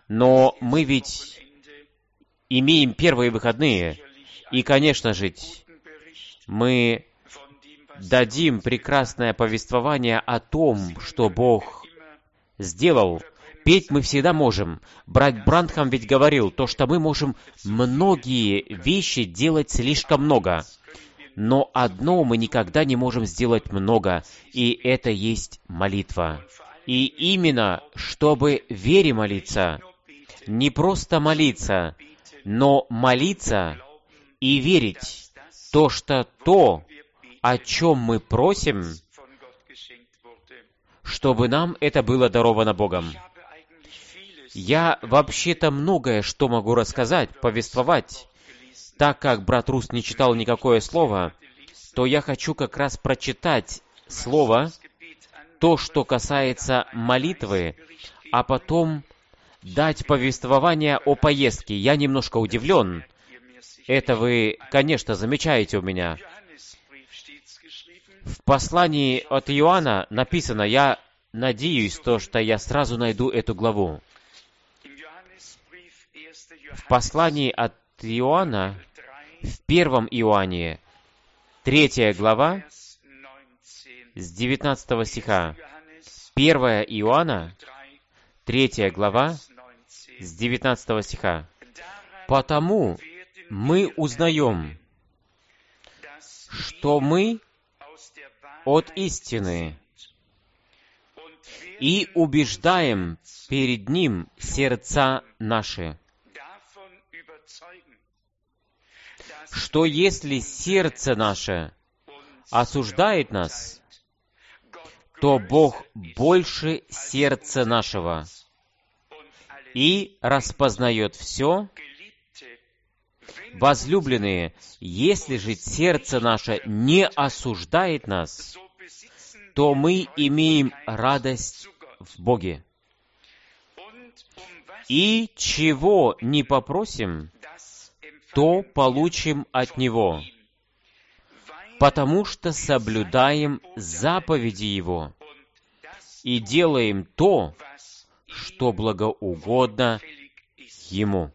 Но мы ведь имеем первые выходные, и, конечно же, мы дадим прекрасное повествование о том, что Бог сделал. Петь мы всегда можем. Брат Бранхам ведь говорил, то, что мы можем многие вещи делать слишком много. Но одно мы никогда не можем сделать много, и это есть молитва. И именно, чтобы вере молиться, не просто молиться, но молиться и верить, то, что то, о чем мы просим, чтобы нам это было даровано Богом. Я вообще-то многое, что могу рассказать, повествовать. Так как брат Рус не читал никакое слово, то я хочу как раз прочитать слово, то, что касается молитвы, а потом дать повествование о поездке. Я немножко удивлен. Это вы, конечно, замечаете у меня. В послании от Иоанна написано, я надеюсь, что я сразу найду эту главу. В послании от Иоанна, в 1 Иоанне, 3 глава, с 19 стиха. 1 Иоанна, 3 глава, с 19 стиха. «Потому мы узнаем, что мы от истины, и убеждаем перед Ним сердца наши, что если сердце наше осуждает нас, то Бог больше сердца нашего и распознает все. Возлюбленные, если же сердце наше не осуждает нас, то мы имеем радость в Боге. И чего не попросим, то получим от Него, потому что соблюдаем заповеди Его и делаем то, что благоугодно Ему».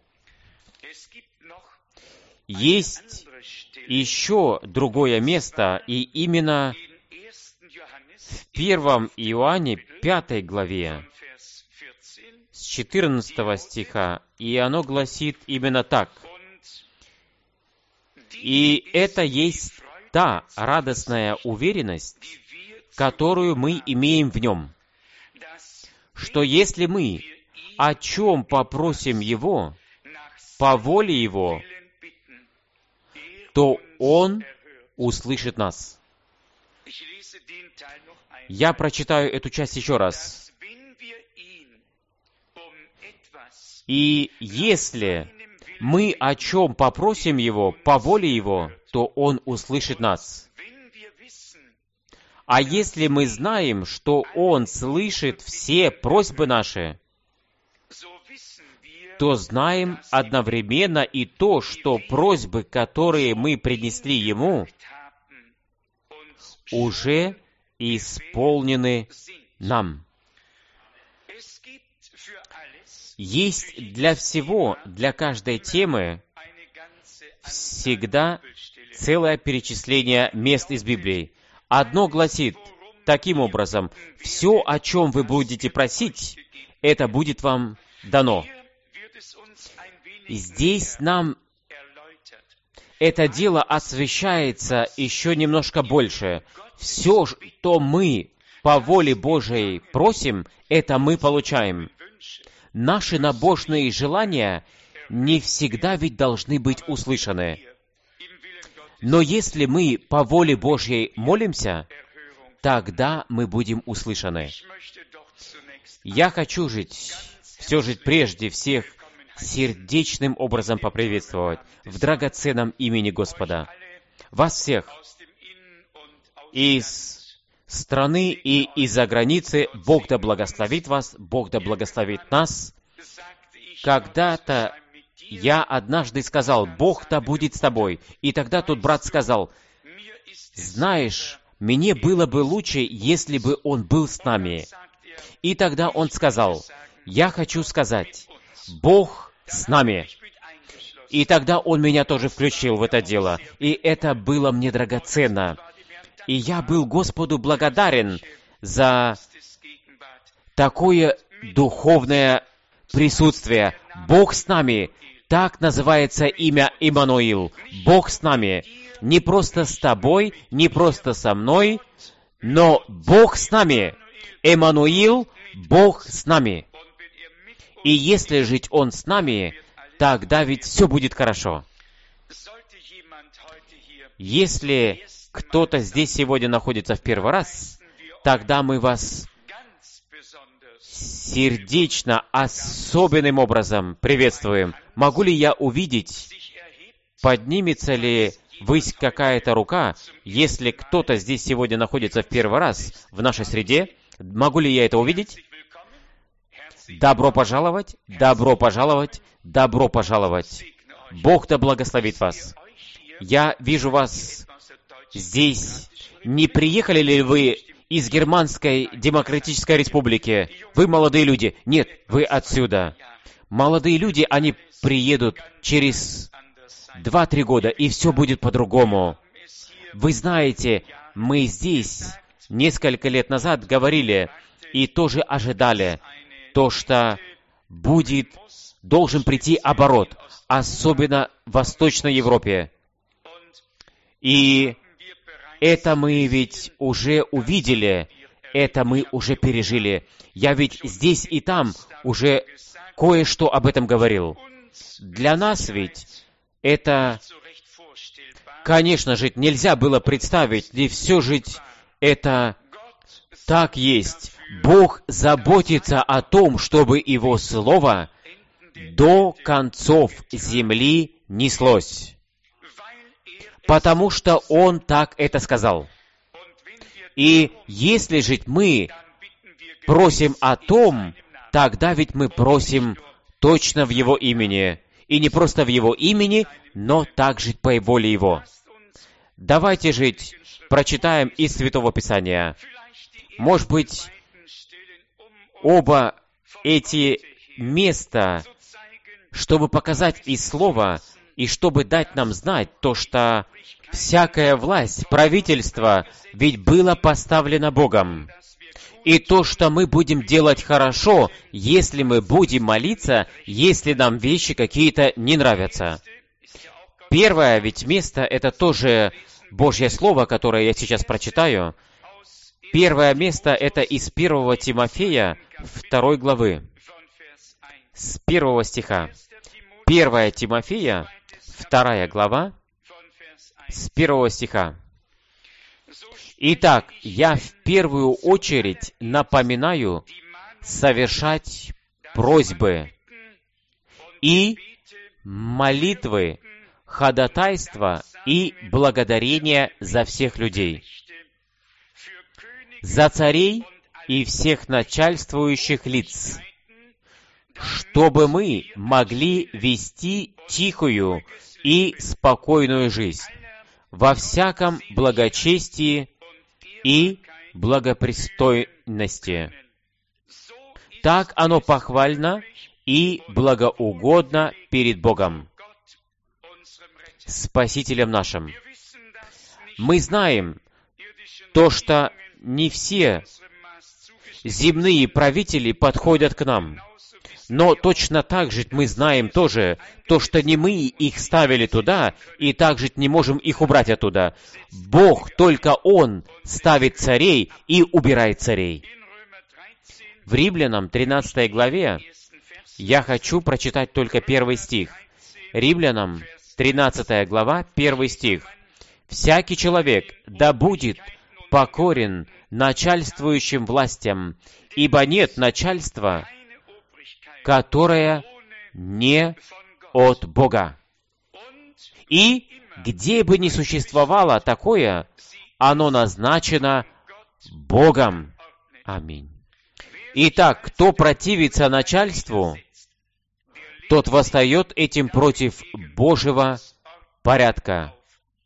Есть еще другое место, и именно в 1 Иоанне 5 главе, с 14 стиха, и оно гласит именно так. «И это есть та радостная уверенность, которую мы имеем в Нем, что если мы о чем попросим Его, по воле Его, то Он услышит нас». Я прочитаю эту часть еще раз. «И если мы о чем попросим Его, по воле Его, то Он услышит нас. А если мы знаем, что Он слышит все просьбы наши, то знаем одновременно и то, что просьбы, которые мы принесли Ему, уже исполнены нам». Есть для всего, для каждой темы всегда целое перечисление мест из Библии. Одно гласит таким образом: все, о чем вы будете просить, это будет вам дано. И здесь нам это дело освещается еще немножко больше. Все, что мы по воле Божией просим, это мы получаем. Наши набожные желания не всегда ведь должны быть услышаны. Но если мы по воле Божьей молимся, тогда мы будем услышаны. Я хочу все же прежде всех сердечным образом поприветствовать в драгоценном имени Господа. Вас всех из страны и из-за границы. Бог да благословит вас, Бог да благословит нас. Когда-то я однажды сказал: «Бог да будет с тобой». И тогда тот брат сказал: «Знаешь, мне было бы лучше, если бы он был с нами». И тогда он сказал: «Я хочу сказать, Бог с нами. И тогда Он меня тоже включил в это дело. И это было мне драгоценно. И я был Господу благодарен за такое духовное присутствие. Бог с нами. Так называется имя Иммануил. Бог с нами. Не просто с тобой, не просто со мной, но Бог с нами. Иммануил, Бог с нами. И если жить Он с нами, тогда ведь все будет хорошо. Если кто-то здесь сегодня находится в первый раз, тогда мы вас сердечно, особенным образом приветствуем. Могу ли я увидеть, поднимется ли ввысь какая-то рука, если кто-то здесь сегодня находится в первый раз в нашей среде? Могу ли я это увидеть? Добро пожаловать, добро пожаловать, добро пожаловать. Бог да благословит вас. Я вижу вас здесь. Не приехали ли вы из Германской Демократической Республики? Вы молодые люди. Нет, вы отсюда. Молодые люди, они приедут через 2-3 года, и все будет по-другому. Вы знаете, мы здесь несколько лет назад говорили и тоже ожидали то, что должен прийти оборот, особенно в Восточной Европе. И это мы ведь уже увидели, это мы уже пережили. Я ведь здесь и там уже кое-что об этом говорил. Для нас ведь это, конечно же, нельзя было представить, и все же это так есть. Бог заботится о том, чтобы Его Слово до концов земли неслось, потому что Он так это сказал. И если же мы просим о том, тогда ведь мы просим точно в Его имени. И не просто в Его имени, но также по воле Его. Давайте жить, прочитаем из Святого Писания. Может быть, оба эти места, чтобы показать из Слова, и чтобы дать нам знать то, что всякая власть, правительство, ведь было поставлено Богом. И то, что мы будем делать хорошо, если мы будем молиться, если нам вещи какие-то не нравятся. Первое ведь место, это тоже Божье Слово, которое я сейчас прочитаю. Первое место, это из 1 Тимофея, 2 главы, с 1 стиха. 1 Тимофея, 2 глава, с 1 стиха. Итак, я в первую очередь напоминаю совершать просьбы и молитвы, ходатайства и благодарения за всех людей, за царей и всех начальствующих лиц, чтобы мы могли вести тихую и спокойную жизнь во всяком благочестии и благопристойности. Так оно похвально и благоугодно перед Богом, Спасителем нашим. Мы знаем то, что не все земные правители подходят к нам. Но точно так же мы знаем тоже, то, что не мы их ставили туда, и также не можем их убрать оттуда. Бог, только Он ставит царей и убирает царей. В Римлянам 13 главе я хочу прочитать только 1 стих. Римлянам 13 глава, 1 стих. «Всякий человек да будет покорен начальствующим властям, ибо нет начальства, которое не от Бога. И где бы ни существовало такое, оно назначено Богом». Аминь. Итак, кто противится начальству, тот восстает этим против Божьего порядка.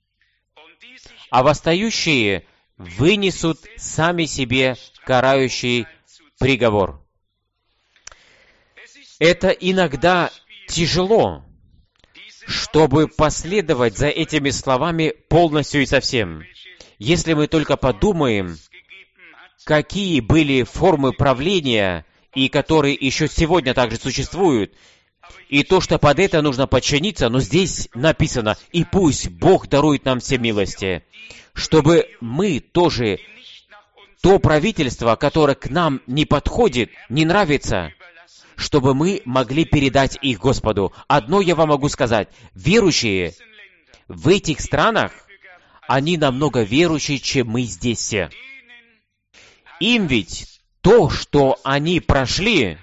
А восстающие вынесут сами себе карающий приговор. Это иногда тяжело, чтобы последовать за этими словами полностью и совсем. Если мы только подумаем, какие были формы правления, и которые еще сегодня также существуют, и то, что под это нужно подчиниться, но здесь написано, «И пусть Бог дарует нам все милости», чтобы мы тоже, то правительство, которое к нам не подходит, не нравится, чтобы мы могли передать их Господу. Одно я вам могу сказать, верующие в этих странах, они намного верующие, чем мы здесь все. Им ведь то, что они прошли,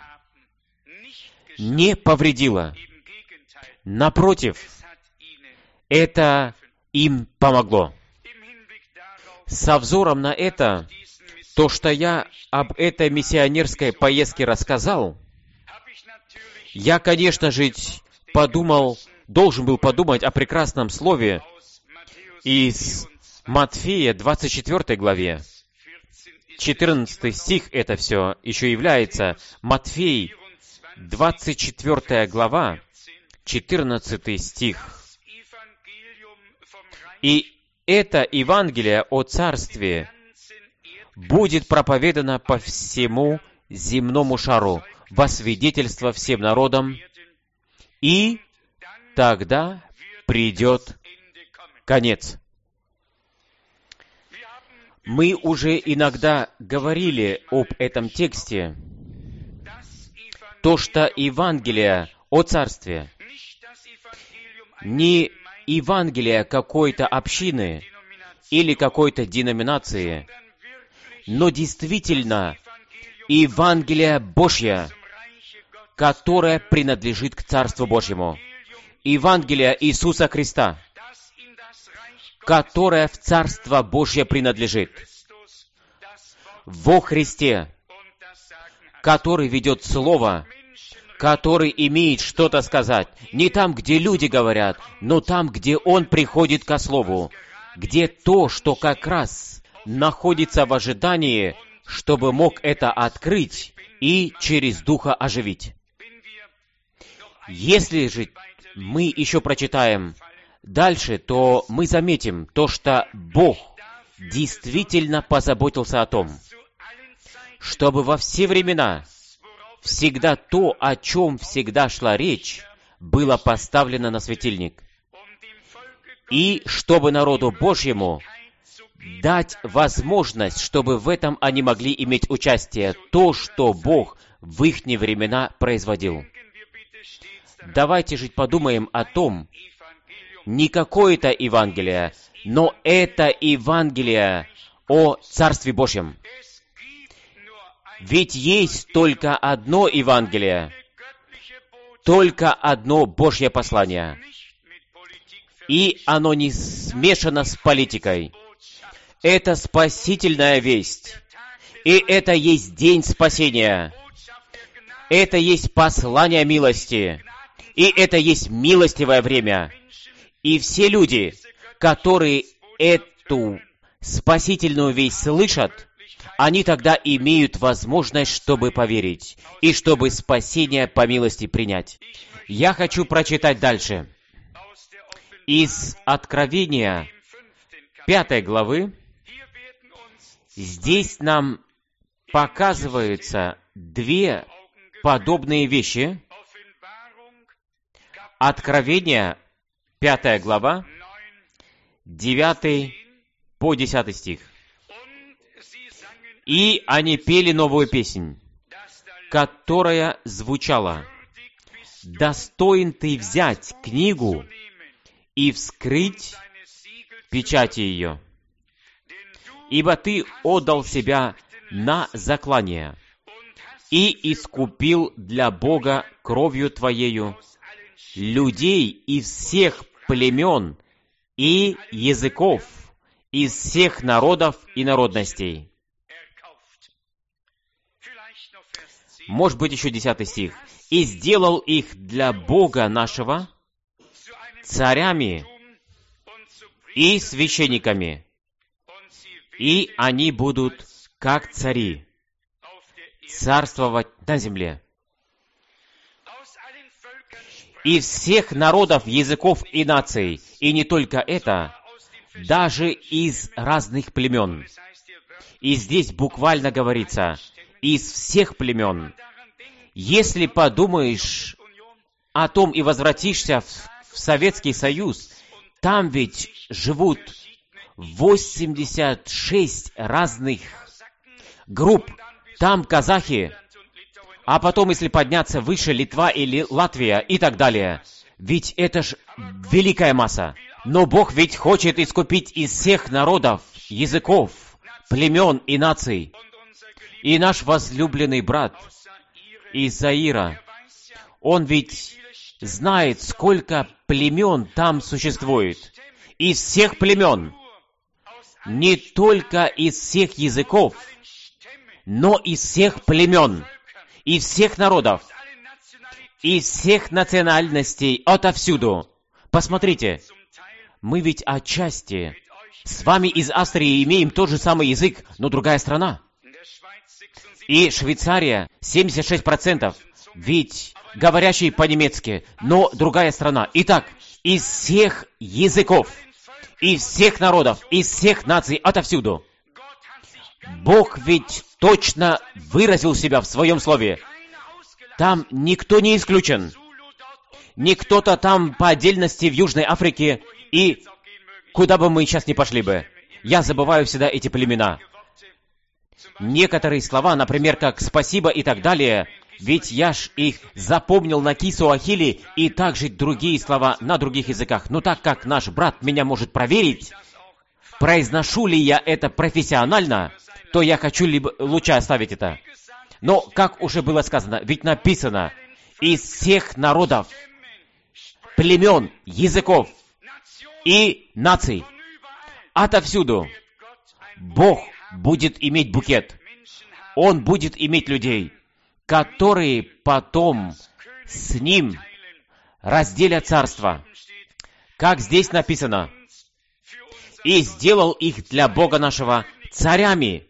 не повредило. Напротив, это им помогло. Со взором на это, то, что я об этой миссионерской поездке рассказал, я, конечно же, должен был подумать о прекрасном слове из Матфея 24 главе. 14 стих это все еще является. Матфей, 24 глава, 14 стих. «И это Евангелие о Царстве будет проповедано по всему земному шару, во свидетельство всем народам, и тогда придет конец». Мы уже иногда говорили об этом тексте, то, что Евангелие о Царстве, не Евангелие какой-то общины или какой-то деноминации, но действительно Евангелие Божье, которое принадлежит к Царству Божьему. Евангелие Иисуса Христа, которое в Царство Божье принадлежит. Во Христе, который ведет Слово, который имеет что-то сказать. Не там, где люди говорят, но там, где Он приходит ко Слову, где то, что как раз находится в ожидании, чтобы мог это открыть и через Духа оживить. Если же мы еще прочитаем дальше, то мы заметим то, что Бог действительно позаботился о том, чтобы во все времена всегда то, о чем всегда шла речь, было поставлено на светильник. И чтобы народу Божьему дать возможность, чтобы в этом они могли иметь участие, то, что Бог в ихние времена производил. Давайте же подумаем о том, не какое-то Евангелие, но это Евангелие о Царстве Божьем. Ведь есть только одно Евангелие, только одно Божье послание. И оно не смешано с политикой. Это спасительная весть. И это есть день спасения. Это есть послание милости. И это есть милостивое время. И все люди, которые эту спасительную весть слышат, они тогда имеют возможность, чтобы поверить, и чтобы спасение по милости принять. Я хочу прочитать дальше. Из Откровения 5 главы, здесь нам показываются две подобные вещи. Откровение 5 глава, 9 по 10 стих. «И они пели новую песнь, которая звучала: „Достоин ты взять книгу и вскрыть печати ее, ибо ты отдал себя на заклание и искупил для Бога кровью твоею людей из всех племен и языков, из всех народов и народностей». Может быть, еще 10 стих. «И сделал их для Бога нашего царями и священниками, и они будут, как цари, царствовать на земле». из всех народов, языков и наций. И не только это, даже из разных племен. И здесь буквально говорится, из всех племен. Если подумаешь о том и возвратишься в Советский Союз, там ведь живут 86 разных групп. Там казахи, а потом, если подняться выше, Литва или Латвия и так далее. Ведь это ж великая масса. Но Бог ведь хочет искупить из всех народов, языков, племен и наций. И наш возлюбленный брат из Заира, он ведь знает, сколько племен там существует. Из всех племен. Не только из всех языков, но из всех племен, из всех народов, из всех национальностей, отовсюду. Посмотрите, мы ведь отчасти с вами из Австрии имеем тот же самый язык, но другая страна. И Швейцария 76%, ведь говорящие по-немецки, но другая страна. Итак, из всех языков, из всех народов, из всех наций, отовсюду. Бог ведь точно выразил себя в Своем Слове. Там никто не исключен. Не кто-то там по отдельности в Южной Африке, и куда бы мы сейчас ни пошли бы. Я забываю всегда эти племена. Некоторые слова, например, как «спасибо» и так далее, ведь я ж их запомнил на кисуахили и также другие слова на других языках. Но так как наш брат меня может проверить, произношу ли я это профессионально, то я хочу лучше оставить это. Но, как уже было сказано, ведь написано, из всех народов, племен, языков и наций, отовсюду Бог будет иметь букет. Он будет иметь людей, которые потом с Ним разделят царство. Как здесь написано, «И сделал их для Бога нашего царями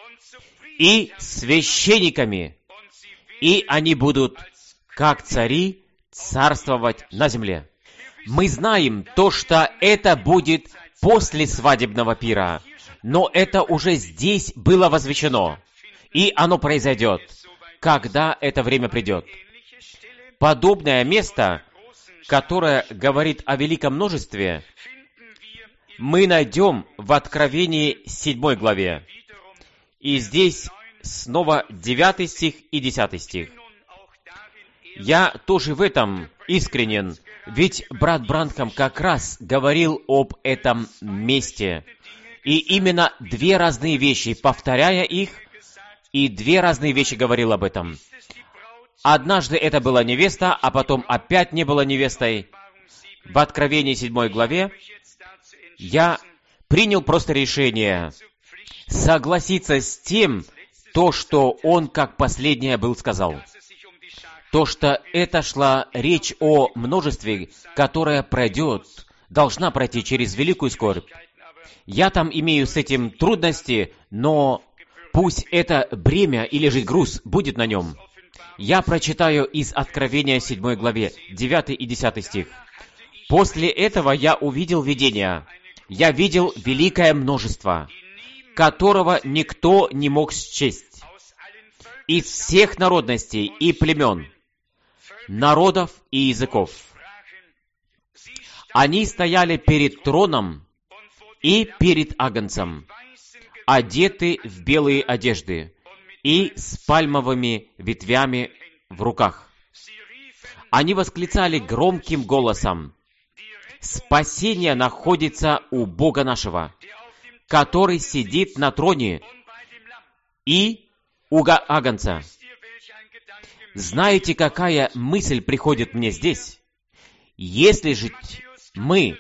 и священниками, и они будут, как цари, царствовать на земле». Мы знаем то, что это будет после свадебного пира, но это уже здесь было возвещено, и оно произойдет, когда это время придет. Подобное место, которое говорит о великом множестве, мы найдем в Откровении 7 главе. И здесь снова 9 стих и 10 стих. Я тоже в этом искренен, ведь брат Бранхам как раз говорил об этом месте. И именно две разные вещи, повторяя их, и две разные вещи говорил об этом. Однажды это была невеста, а потом опять не была невестой. В Откровении 7 главе я принял просто решение согласиться с тем, то, что он как последнее был сказал. То, что это шла речь о множестве, которое пройдет, должна пройти через великую скорбь. Я там имею с этим трудности, но пусть это бремя или же груз будет на нем. Я прочитаю из Откровения 7 главе, 9 и 10 стих. «После этого я увидел видение. Я видел великое множество, которого никто не мог счесть, из всех народностей и племен, народов и языков. Они стояли перед троном и перед Агнцем, одеты в белые одежды и с пальмовыми ветвями в руках. Они восклицали громким голосом: «Спасение находится у Бога нашего, который сидит на троне, и у Агнца». Знаете, какая мысль приходит мне здесь? Если же мы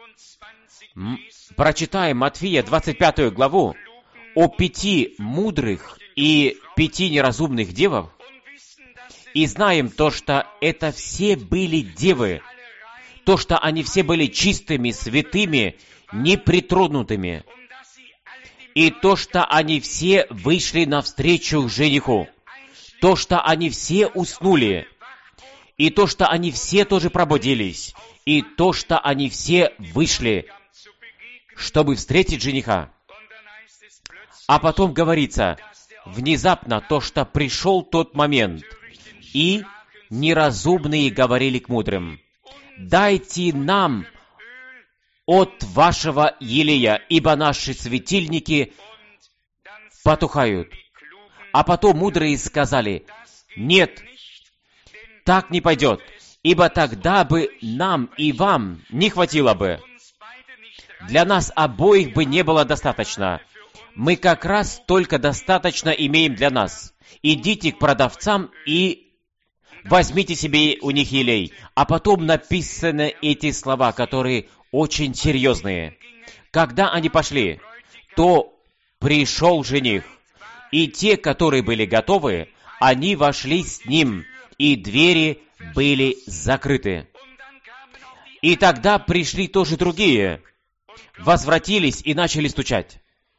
прочитаем Матфея 25 главу о 5 мудрых и 5 неразумных девах, и знаем то, что это все были девы, то, что они все были чистыми, святыми, непритронутыми, и то, что они все вышли навстречу жениху, то, что они все уснули, и то, что они все тоже пробудились, и то, что они все вышли, чтобы встретить жениха. А потом говорится, внезапно то, что пришел тот момент, и неразумные говорили к мудрым: «Дайте нам от вашего елея, ибо наши светильники потухают». А потом мудрые сказали: «Нет, так не пойдет, ибо тогда бы нам и вам не хватило бы. Для нас обоих бы не было достаточно. Мы как раз только достаточно имеем для нас. Идите к продавцам и возьмите себе у них елей». А потом написаны эти слова, которые очень серьезные. Когда они пошли, то пришел жених, и те, которые были готовы, они вошли с ним, и двери были закрыты. И тогда пришли тоже другие, возвратились и начали стучать.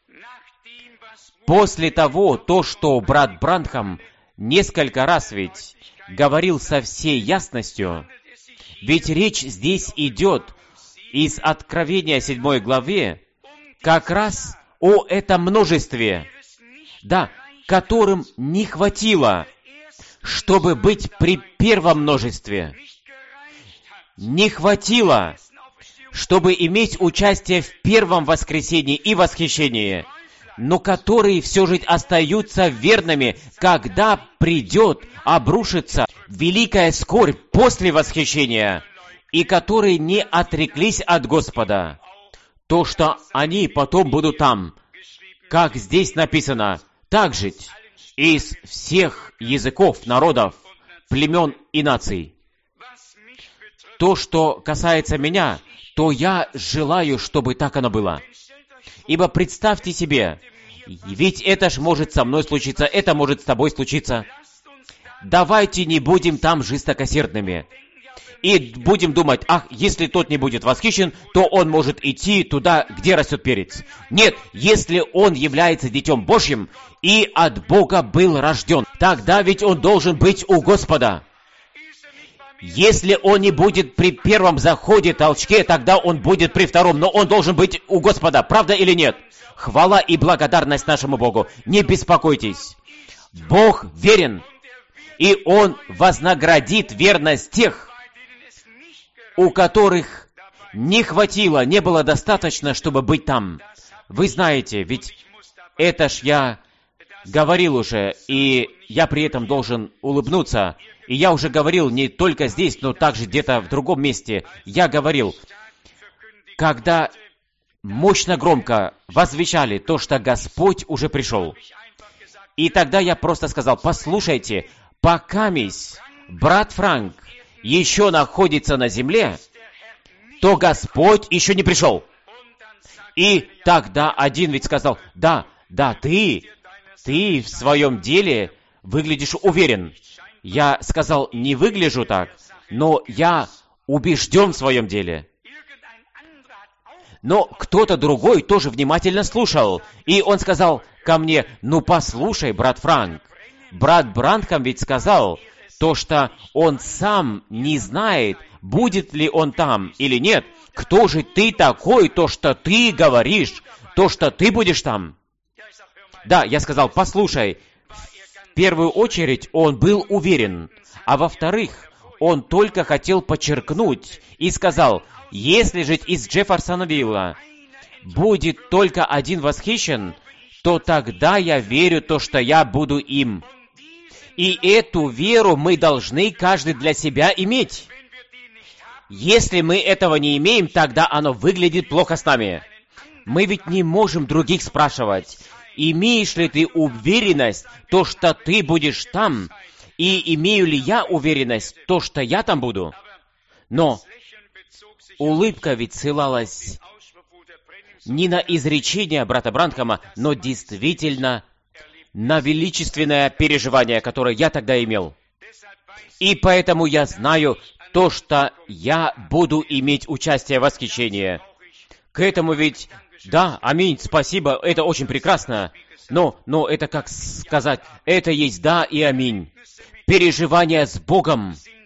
После того, что брат Бранхам несколько раз ведь говорил со всей ясностью, ведь речь здесь идет из Откровения 7 главе как раз о этом множестве, да, которым не хватило, чтобы быть при первом множестве. Не хватило, чтобы иметь участие в первом воскресении и восхищении, но которые все же остаются верными, когда придет, обрушится великая скорбь после восхищения, и которые не отреклись от Господа. То, что они потом будут там, как здесь написано, так жить из всех языков, народов, племен и наций. То, что касается меня, то я желаю, чтобы так оно было. Ибо представьте себе, ведь это ж может со мной случиться, это может с тобой случиться. Давайте не будем там жестокосердными. И будем думать: ах, если тот не будет восхищен, то он может идти туда, где растет перец. Нет, если он является Детем Божьим и от Бога был рожден, тогда ведь он должен быть у Господа. Если он не будет при первом заходе, толчке, тогда он будет при втором, но он должен быть у Господа. Правда или нет? Хвала и благодарность нашему Богу. Не беспокойтесь. Бог верен, и Он вознаградит верность тех, у которых не хватило, не было достаточно, чтобы быть там. Вы знаете, ведь это ж я говорил уже, и я при этом должен улыбнуться. И я уже говорил не только здесь, но также где-то в другом месте. Я говорил, когда мощно громко возвещали то, что Господь уже пришел. И тогда я просто сказал: послушайте, покамись брат Франк еще находится на земле, то Господь еще не пришел. И тогда один ведь сказал: да, ты в своем деле выглядишь уверен. Я сказал: не выгляжу так, но я убежден в своем деле. Но кто-то другой тоже внимательно слушал, и он сказал ко мне: ну послушай, брат Франк, брат Бранхам ведь сказал то, что он сам не знает, будет ли он там или нет. Кто же ты такой, то, что ты говоришь, то, что ты будешь там? Да, я сказал: послушай, в первую очередь он был уверен, а во-вторых, он только хотел подчеркнуть и сказал: если же из Джефферсонвилла будет только один восхищен, то тогда я верю то, что я буду им. И эту веру мы должны каждый для себя иметь. Если мы этого не имеем, тогда оно выглядит плохо с нами. Мы ведь не можем других спрашивать: имеешь ли ты уверенность, то, что ты будешь там, и имею ли я уверенность, то, что я там буду? Но улыбка ведь ссылалась не на изречение брата Бранхама, но действительно на величественное переживание, которое я тогда имел. И поэтому я знаю то, что я буду иметь участие в восхищении. К этому ведь, да, аминь, спасибо, это очень прекрасно. Но это как сказать, это есть да и аминь. Переживания с Богом —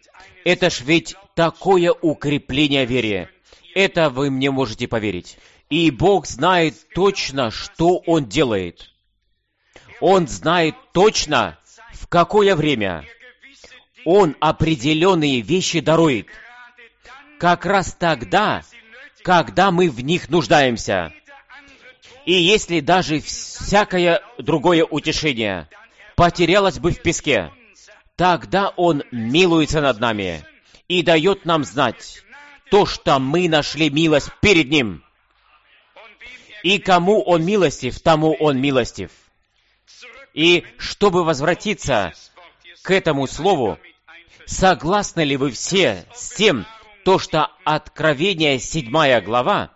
Это ж ведь такое укрепление вере. Это вы мне можете поверить. И Бог знает точно, что Он делает. Он знает точно, в какое время Он определенные вещи дарует. Как раз тогда, когда мы в них нуждаемся. И если даже всякое другое утешение потерялось бы в песке, тогда Он милуется над нами и дает нам знать то, что мы нашли милость перед Ним. И кому Он милостив, тому Он милостив. И чтобы возвратиться к этому слову, согласны ли вы все с тем, то, что Откровение 7 глава,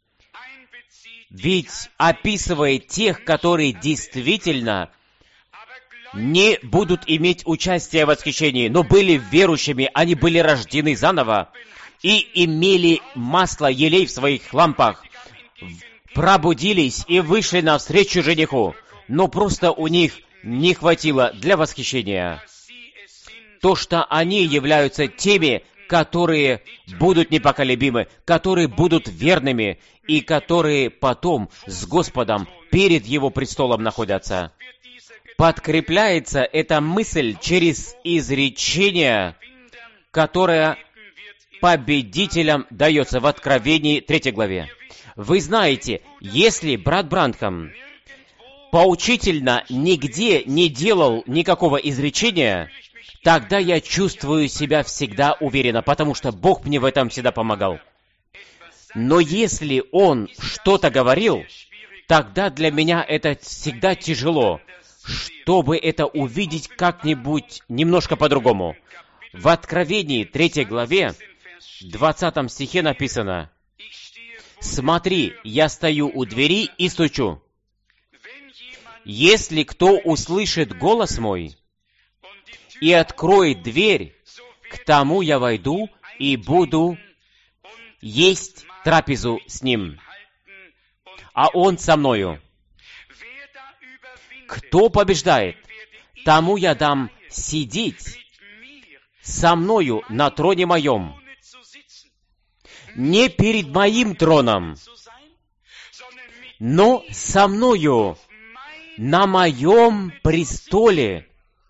ведь описывает тех, которые действительно не будут иметь участия в восхищении, но были верующими, они были рождены заново и имели масло, елей в своих лампах, пробудились и вышли навстречу жениху, но просто у них не хватило для восхищения. То, что они являются теми, которые будут непоколебимы, которые будут верными и которые потом с Господом перед Его престолом находятся. Подкрепляется эта мысль через изречение, которое победителям дается в Откровении 3 главе. Вы знаете, если брат Бранхам поучительно нигде не делал никакого изречения, тогда я чувствую себя всегда уверенно, потому что Бог мне в этом всегда помогал. Но если Он что-то говорил, тогда для меня это всегда тяжело, чтобы это увидеть как-нибудь немножко по-другому. В Откровении 3 главе, 20 стихе написано: «Смотри, я стою у двери и стучу. Если кто услышит голос мой и откроет дверь, к тому я войду и буду есть трапезу с ним, а он со мною. Кто побеждает, тому я дам сидеть со мною на троне моем, не перед моим троном, но со мною на моем престоле».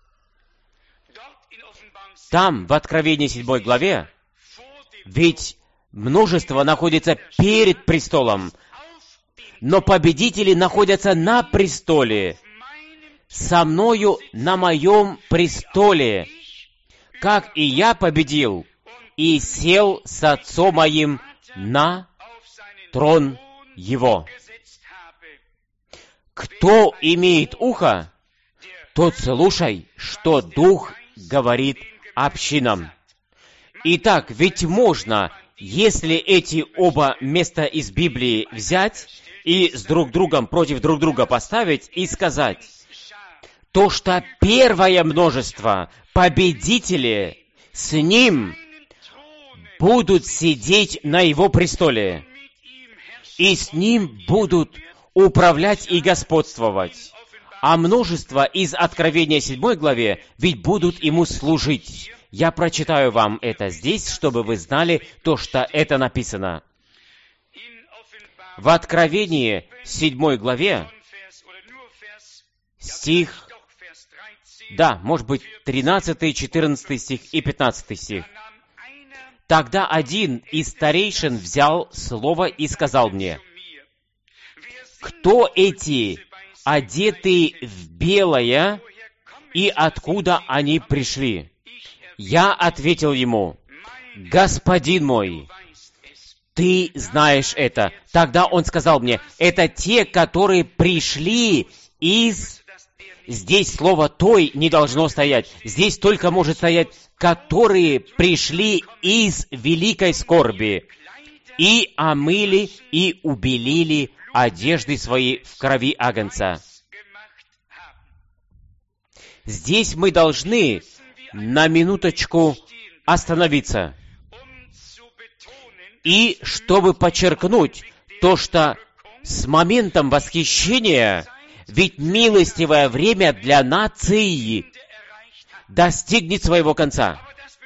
Там, в Откровении 7 главе, ведь множество находится перед престолом, но победители находятся на престоле, со мною на моем престоле, как и я победил, и сел с Отцом моим на трон Его. Кто имеет ухо, тот слушай, что Дух говорит общинам. Итак, ведь можно, если эти оба места из Библии взять и с друг другом против друг друга поставить и сказать, то, что первое множество, победители, с Ним будут сидеть на Его престоле, и с Ним будут управлять и господствовать. А множество из Откровения 7 главе ведь будут Ему служить. Я прочитаю вам это здесь, чтобы вы знали то, что это написано. В Откровении 7 главе стих, может быть, 13, 14 стих и 15 стих. «Тогда один из старейшин взял слово и сказал мне: кто эти, одетые в белое, и откуда они пришли? Я ответил ему: Господин мой, ты знаешь это. Тогда он сказал мне: это те, которые пришли из... Здесь слово «той» не должно стоять. Здесь только может стоять «которые пришли из великой скорби и омыли и убелили одежды свои в крови агнца». Здесь мы должны на минуточку остановиться. И чтобы подчеркнуть то, что с моментом восхищения, ведь милостивое время для нации достигнет своего конца.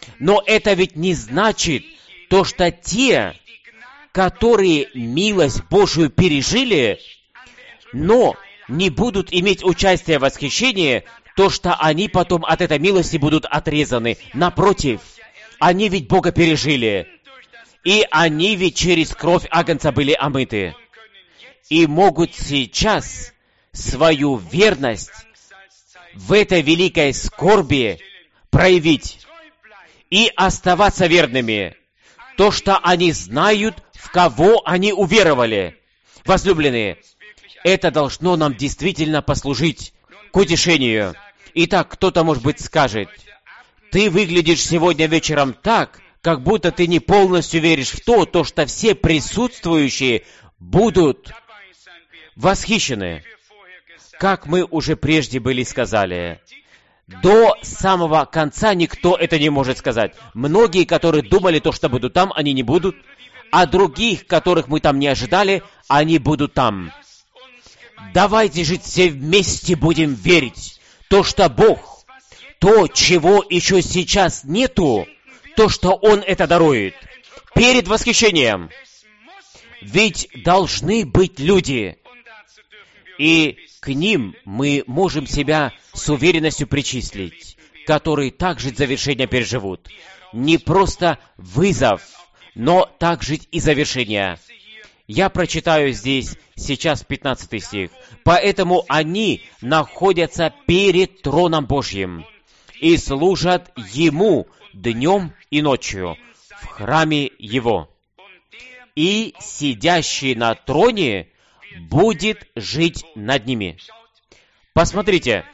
Но это ведь не значит то, что те, которые милость Божию пережили, но не будут иметь участия в восхищении, то, что они потом от этой милости будут отрезаны. Напротив, они ведь Бога пережили, и они ведь через кровь Агнца были омыты, и могут сейчас свою верность в этой великой скорби проявить и оставаться верными. То, что они знают, в кого они уверовали. Возлюбленные, это должно нам действительно послужить к утешению. Итак, кто-то, может быть, скажет: ты выглядишь сегодня вечером так, как будто ты не полностью веришь в то, что все присутствующие будут восхищены. Как мы уже прежде были сказали, до самого конца никто это не может сказать. Многие, которые думали то, что будут там, они не будут, а других, которых мы там не ожидали, они будут там. Давайте жить все вместе, будем верить, то, что Бог, то, чего еще сейчас нету, то, что Он это дарует, перед восхищением. Ведь должны быть люди, и к ним мы можем себя с уверенностью причислить, которые также завершение переживут. Не просто вызов, но также и завершение. Я прочитаю здесь сейчас 15 стих. «Поэтому они находятся перед троном Божьим и служат Ему днем и ночью в храме Его. И сидящий на троне будет жить над ними». Посмотрите,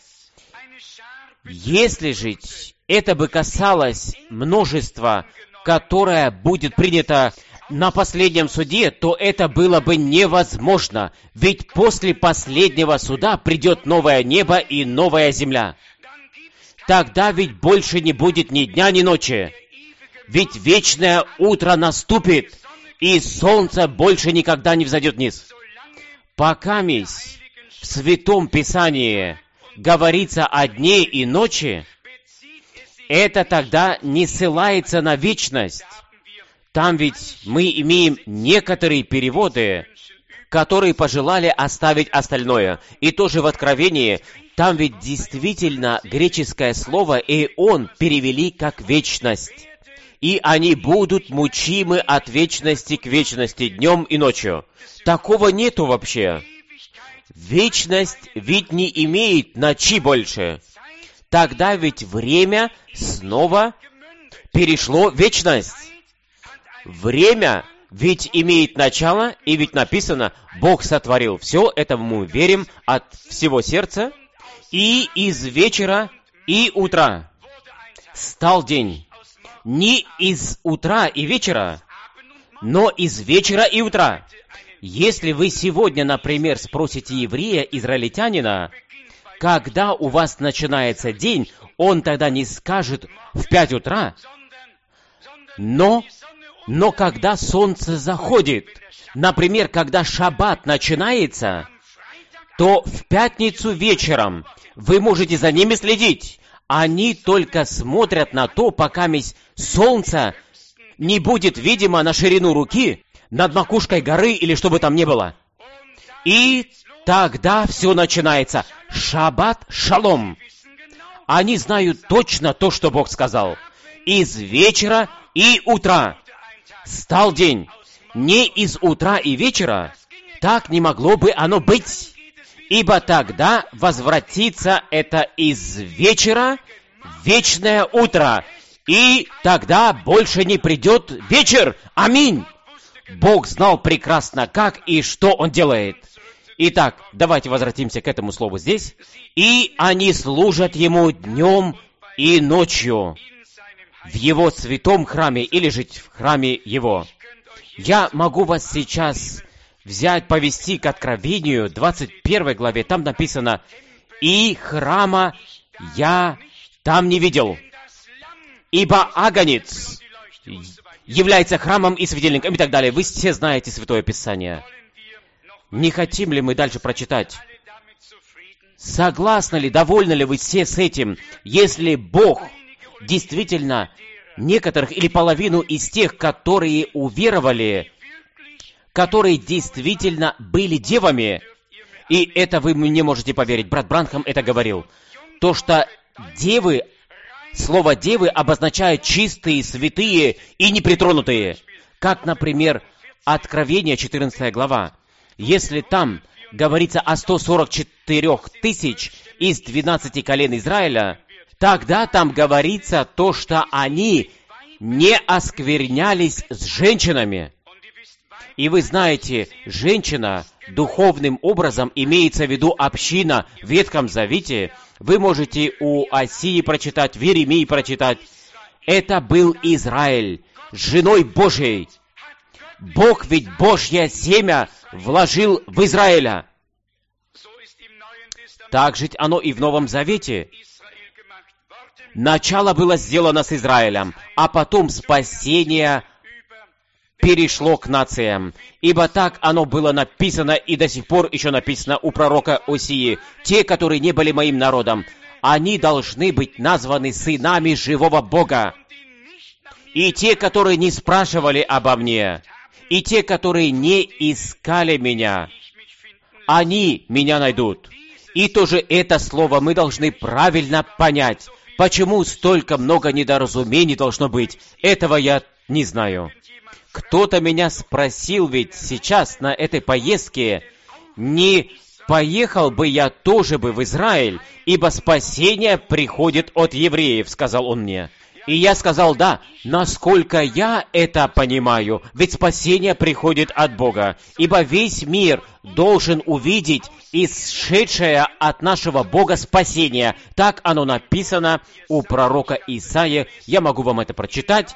если же это бы касалось множества, которое будет принято на последнем суде, то это было бы невозможно, ведь после последнего суда придет новое небо и новая земля. Тогда ведь больше не будет ни дня, ни ночи, ведь вечное утро наступит, и солнце больше никогда не взойдет вниз. Пока в Святом Писании говорится о дне и ночи, это тогда не ссылается на вечность. Там ведь мы имеем некоторые переводы, которые пожелали оставить остальное. И тоже в Откровении, там ведь действительно греческое слово «эон» перевели как «вечность». И они будут мучимы от вечности к вечности, днем и ночью. Такого нету вообще. Вечность ведь не имеет ночи больше. Тогда ведь время снова перешло в вечность. Время ведь имеет начало, и ведь написано: Бог сотворил все, это мы верим от всего сердца, и из вечера и утра стал день. Не из утра и вечера, но из вечера и утра. Если вы сегодня, например, спросите еврея, израильтянина, когда у вас начинается день, он тогда не скажет в 5 утра, но когда солнце заходит, например, когда шаббат начинается, то в пятницу вечером вы можете за ними следить. Они только смотрят на то, пока солнце не будет видимо на ширину руки, над макушкой горы или что бы там ни было. И тогда все начинается. Шаббат шалом. Они знают точно то, что Бог сказал. Из вечера и утра стал день. Не из утра и вечера. Так не могло бы оно быть. Ибо тогда возвратится это из вечера в вечное утро. И тогда больше не придет вечер. Аминь. Бог знал прекрасно, как и что Он делает. Итак, давайте возвратимся к этому слову здесь. «И они служат Ему днем и ночью в Его святом храме, или жить в храме Его». Я могу вас сейчас повести к Откровению, 21 главе. Там написано: «И храма я там не видел, ибо Агнец является храмом и светильником», и так далее. Вы все знаете Святое Писание. Не хотим ли мы дальше прочитать? Согласны ли, довольны ли вы все с этим? Если Бог действительно некоторых или половину из тех, которые уверовали, которые действительно были девами. И это вы мне можете поверить. Брат Бранхам это говорил. То, что девы, слово девы обозначает чистые, святые и непритронутые. Как, например, Откровение, 14 глава. Если там говорится о 144 тысяч из 12 колен Израиля, тогда там говорится то, что они не осквернялись с женщинами. И вы знаете, женщина духовным образом имеется в виду община в Ветхом Завете. Вы можете у Осии прочитать, в Иеремии прочитать. Это был Израиль с женой Божией. Бог ведь Божье семя вложил в Израиля. Так же оно и в Новом Завете. Начало было сделано с Израилем, а потом спасение перешло к нациям. Ибо так оно было написано, и до сих пор еще написано у пророка Осии. Те, которые не были моим народом, они должны быть названы сынами живого Бога. И те, которые не спрашивали обо мне, и те, которые не искали меня, они меня найдут. И тоже это слово мы должны правильно понять. Почему столько много недоразумений должно быть? Этого я не знаю. Кто-то меня спросил ведь сейчас на этой поездке, не поехал бы я тоже бы в Израиль, ибо спасение приходит от евреев, сказал он мне. И я сказал, да, насколько я это понимаю, ведь спасение приходит от Бога, ибо весь мир должен увидеть исшедшее от нашего Бога спасение. Так оно написано у пророка Исаии. Я могу вам это прочитать.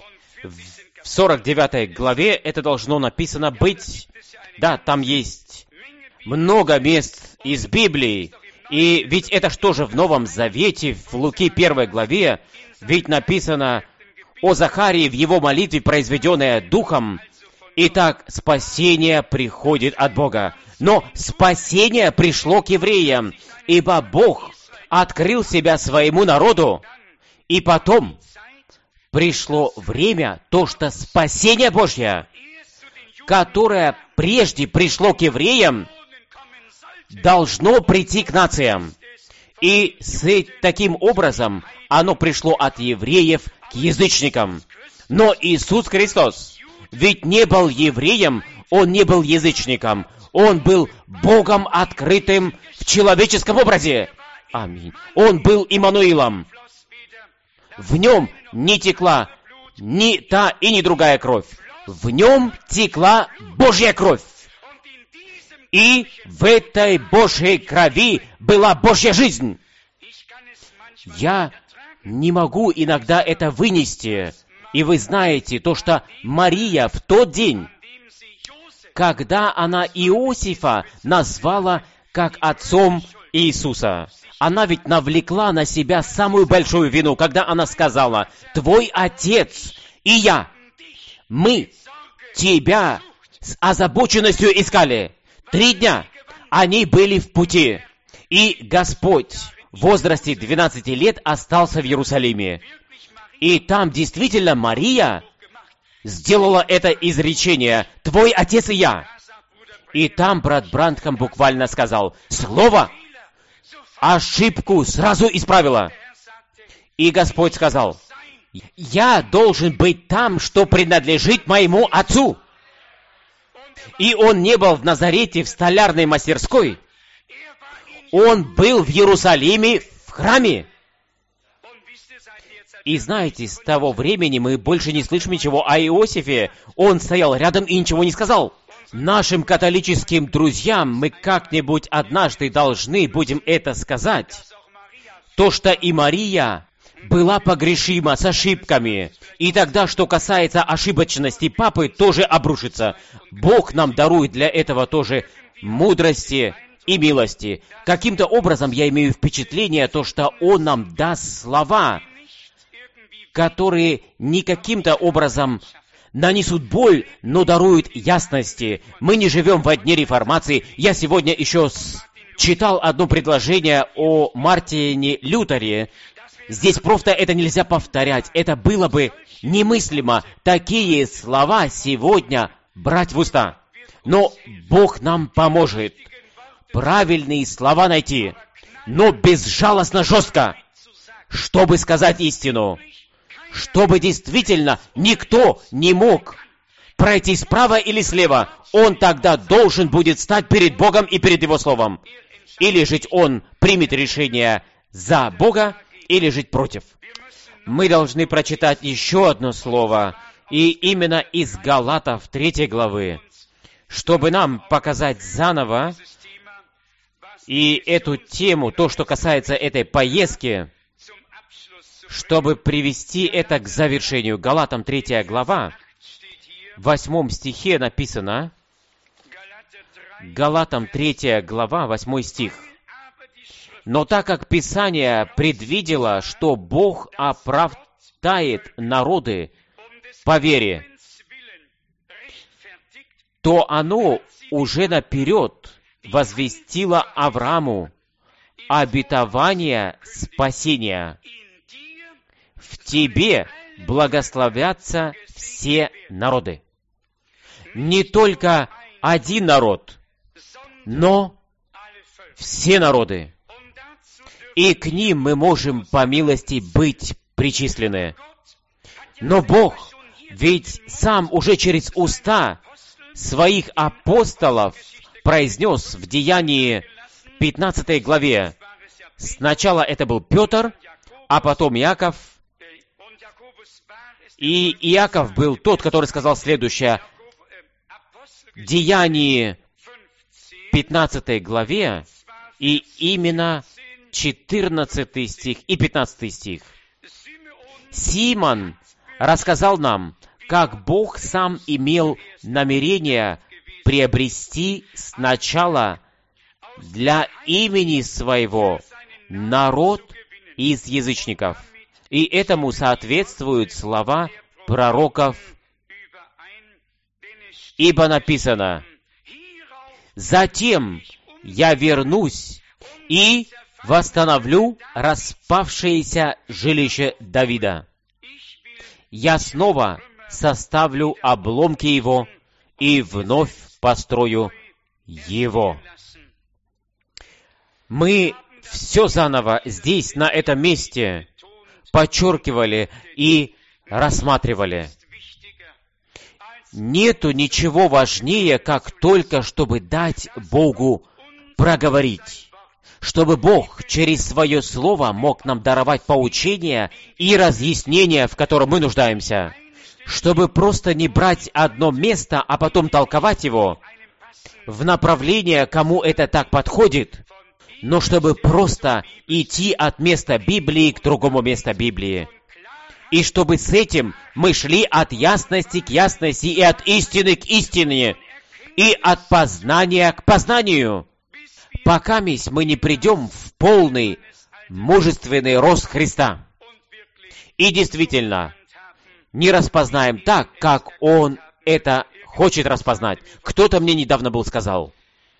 В 49 главе это должно написано быть. Да, там есть много мест из Библии. И ведь это что же в Новом Завете, в Луки 1 главе, ведь написано о Захарии в его молитве, произведенная Духом. Итак, спасение приходит от Бога. Но спасение пришло к евреям, ибо Бог открыл себя своему народу. И потом пришло время, то, что спасение Божье, которое прежде пришло к евреям, должно прийти к нациям. И таким образом оно пришло от евреев к язычникам. Но Иисус Христос ведь не был евреем, Он не был язычником. Он был Богом открытым в человеческом образе. Аминь. Он был Иммануилом. В Нем не текла ни та и ни другая кровь. В Нем текла Божья кровь. И в этой Божьей крови была Божья жизнь. Я не могу иногда это вынести. И вы знаете то, что Мария в тот день, когда она Иосифа назвала как отцом Иисуса, она ведь навлекла на себя самую большую вину, когда она сказала: «Твой отец и я, мы тебя с озабоченностью искали». 3 дня они были в пути, и Господь в возрасте 12 лет остался в Иерусалиме. И там действительно Мария сделала это изречение: «Твой отец и я». И там брат Бранхам буквально сказал: «Слово ошибку сразу исправила». И Господь сказал: «Я должен быть там, что принадлежит моему отцу». И он не был в Назарете в столярной мастерской. Он был в Иерусалиме в храме. И знаете, с того времени мы больше не слышим ничего о Иосифе. Он стоял рядом и ничего не сказал. Нашим католическим друзьям мы как-нибудь однажды должны будем это сказать. То, что и Мария была погрешима с ошибками. И тогда, что касается ошибочности папы, тоже обрушится. Бог нам дарует для этого тоже мудрости и милости. Каким-то образом я имею впечатление, то, что Он нам даст слова, которые не каким-то образом нанесут боль, но даруют ясности. Мы не живем во дне реформации. Я сегодня еще читал одно предложение о Мартине Лютере. Здесь просто это нельзя повторять. Это было бы немыслимо такие слова сегодня брать в уста. Но Бог нам поможет правильные слова найти, но безжалостно жестко, чтобы сказать истину, чтобы действительно никто не мог пройти справа или слева. Он тогда должен будет стать перед Богом и перед Его Словом. Или жить он примет решение за Бога, или жить против. Мы должны прочитать еще одно слово, и именно из Галатов 3 главы, чтобы нам показать заново и эту тему, то, что касается этой поездки, чтобы привести это к завершению. Галатам 3 глава, в 8 стихе написано, Галатам 3 глава, 8 стих. «Но так как Писание предвидело, что Бог оправдает народы по вере, то оно уже наперед возвестило Аврааму обетование спасения. В тебе благословятся все народы». Не только один народ, но все народы. И к ним мы можем по милости быть причислены. Но Бог ведь сам уже через уста своих апостолов произнес в Деянии 15 главе. Сначала это был Петр, а потом Иаков. И Иаков был тот, который сказал следующее. В Деянии 15 главе, и именно 14 стих и 15 стих. Симон рассказал нам, как Бог сам имел намерение приобрести сначала для имени своего народ из язычников. И этому соответствуют слова пророков. Ибо написано: «Затем я вернусь и восстановлю распавшееся жилище Давида. Я снова составлю обломки его и вновь построю его». Мы все заново здесь, на этом месте, подчеркивали и рассматривали. Нету ничего важнее, как только, чтобы дать Богу проговорить. Чтобы Бог через Свое Слово мог нам даровать поучения и разъяснения, в котором мы нуждаемся. Чтобы просто не брать одно место, а потом толковать его в направление, кому это так подходит, но чтобы просто идти от места Библии к другому месту Библии. И чтобы с этим мы шли от ясности к ясности, и от истины к истине, и от познания к познанию, пока мы не придем в полный мужественный рост Христа. И действительно, не распознаем так, как Он это хочет распознать. Кто-то мне недавно сказал,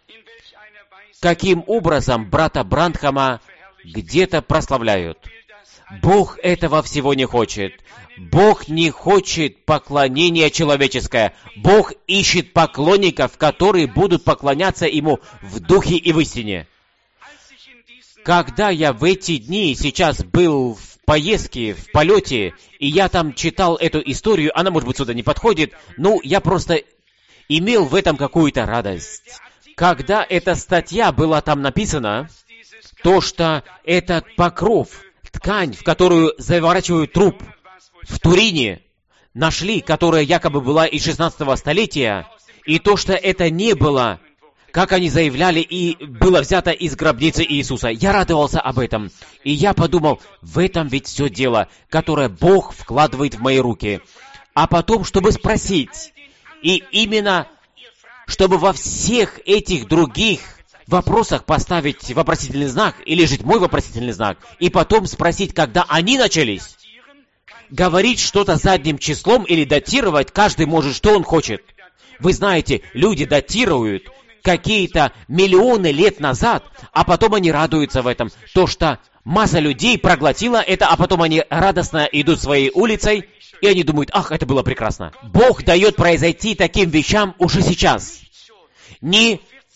каким образом брата Бранхама где-то прославляют. Бог этого всего не хочет. Бог не хочет поклонения человеческое. Бог ищет поклонников, которые будут поклоняться Ему в духе и в истине. Когда я в эти дни сейчас был в поездке, в полете, и я там читал эту историю, она, может быть, сюда не подходит, но я просто имел в этом какую-то радость. Когда эта статья была там написана, то, что этот покров, ткань, в которую заворачивают труп в Турине, нашли, которая якобы была из 16 столетия, и то, что это не было, как они заявляли, и было взято из гробницы Иисуса. Я радовался об этом. И я подумал, в этом ведь все дело, которое Бог вкладывает в мои руки. А потом, чтобы спросить, и именно, чтобы во всех этих других вопросах поставить вопросительный знак, или же мой вопросительный знак, и потом спросить, когда они начались. Говорить что-то задним числом или датировать, каждый может, что он хочет. Вы знаете, люди датируют какие-то миллионы лет назад, а потом они радуются в этом, то что масса людей проглотила это, а потом они радостно идут своей улицей, и они думают, ах, это было прекрасно. Бог дает произойти таким вещам уже сейчас. Не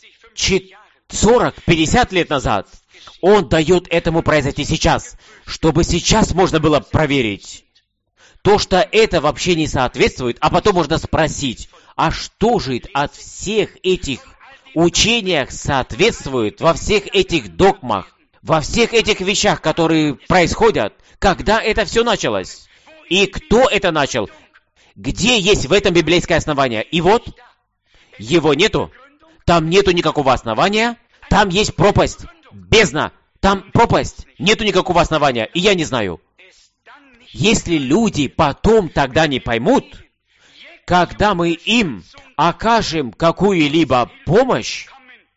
40-50 лет назад. Он дает этому произойти сейчас, чтобы сейчас можно было проверить. То, что это вообще не соответствует, а потом можно спросить, а что же от всех этих учениях соответствует, во всех этих догмах, во всех этих вещах, которые происходят, когда это все началось? И кто это начал? Где есть в этом библейское основание? И вот, его нету. Там нету никакого основания. Там есть пропасть, бездна. Там пропасть, нету никакого основания. И я не знаю. Если люди потом тогда не поймут, когда мы им окажем какую-либо помощь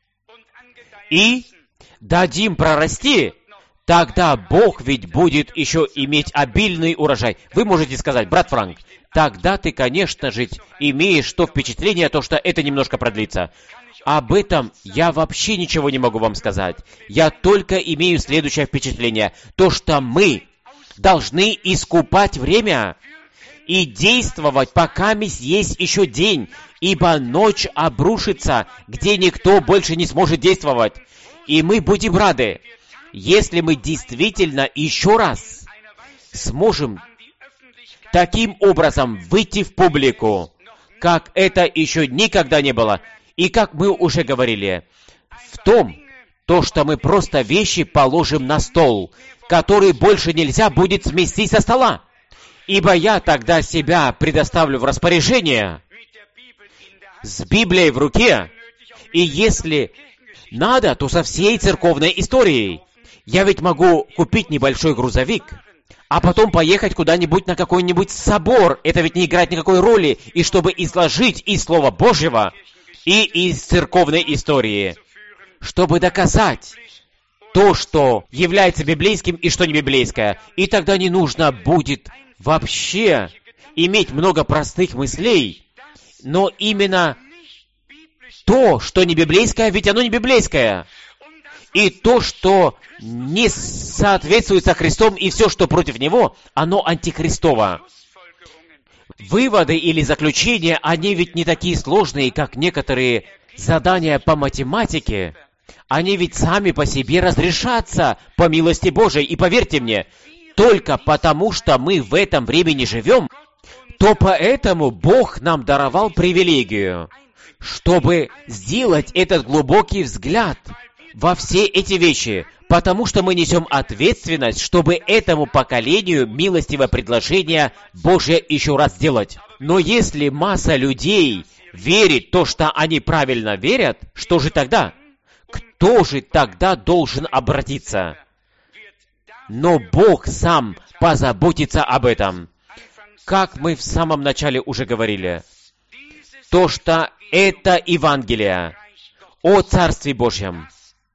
и дадим прорасти, тогда Бог ведь будет еще иметь обильный урожай. Вы можете сказать, брат Франк, тогда ты, конечно же, имеешь то впечатление, то, что это немножко продлится. Об этом я вообще ничего не могу вам сказать. Я только имею следующее впечатление. То, что мы должны искупать время и действовать, пока есть еще день, ибо ночь обрушится, где никто больше не сможет действовать. И мы будем рады, если мы действительно еще раз сможем таким образом выйти в публику, как это еще никогда не было. И как мы уже говорили, в том, то, что мы просто вещи положим на стол, который больше нельзя будет сместить со стола. Ибо я тогда себя предоставлю в распоряжение с Библией в руке, и если надо, то со всей церковной историей. Я ведь могу купить небольшой грузовик, а потом поехать куда-нибудь на какой-нибудь собор. Это ведь не играет никакой роли. И чтобы изложить из Слова Божьего, и из церковной истории, чтобы доказать то, что является библейским и что не библейское. И тогда не нужно будет вообще иметь много простых мыслей, но именно то, что не библейское, ведь оно не библейское. И то, что не соответствует со Христом, и все, что против Него, оно антихристово. Выводы или заключения, они ведь не такие сложные, как некоторые задания по математике. Они ведь сами по себе разрешатся по милости Божией. И поверьте мне, только потому, что мы в этом времени живем, то поэтому Бог нам даровал привилегию, чтобы сделать этот глубокий взгляд во все эти вещи, потому что мы несем ответственность, чтобы этому поколению милостивое предложение Божие еще раз сделать. Но если масса людей верит то, что они правильно верят, что же тогда? Кто же тогда должен обратиться? Но Бог сам позаботится об этом. Как мы в самом начале уже говорили, то, что это Евангелие о Царстве Божьем,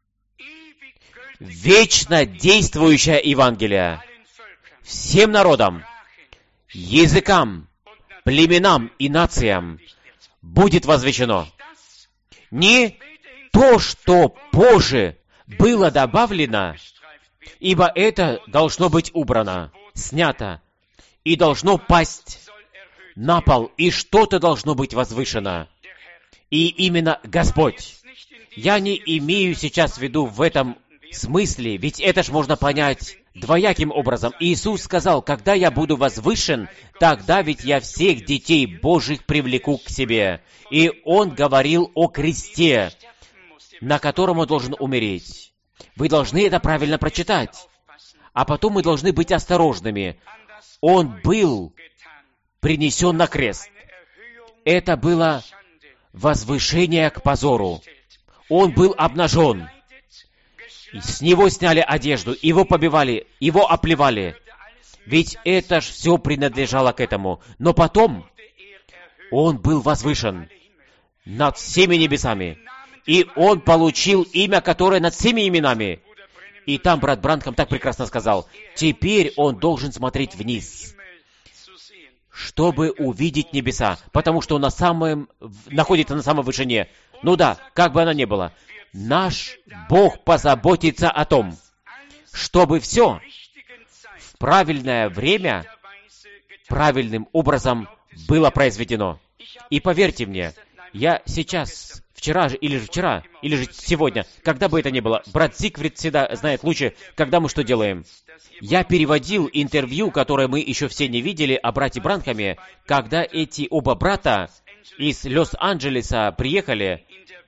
вечно действующее Евангелие всем народам, языкам, племенам и нациям будет возвещено. Не то, что позже было добавлено, ибо это должно быть убрано, снято, и должно пасть на пол, и что-то должно быть возвышено. И именно Господь. Я не имею сейчас в виду в этом смысле, ведь это ж можно понять двояким образом. Иисус сказал, когда я буду возвышен, тогда ведь я всех детей Божьих привлеку к себе. И Он говорил о кресте, на котором Он должен умереть. Вы должны это правильно прочитать. А потом мы должны быть осторожными. Он был принесен на крест. Это было возвышение к позору. Он был обнажен. С него сняли одежду, его побивали, его оплевали. Ведь это ж все принадлежало к этому. Но потом он был возвышен над всеми небесами. И он получил имя, которое над всеми именами. И там брат Бранхам так прекрасно сказал, теперь он должен смотреть вниз, чтобы увидеть небеса, потому что он находится на самой вышине. Ну да, как бы оно ни было, наш Бог позаботится о том, чтобы все в правильное время, правильным образом было произведено. И поверьте мне, я сейчас, вчера или же сегодня, когда бы это ни было, брат Зигфрид всегда знает лучше, когда мы что делаем. Я переводил интервью, которое мы еще все не видели, о брате Бранхаме, когда эти оба брата из Лос-Анджелеса приехали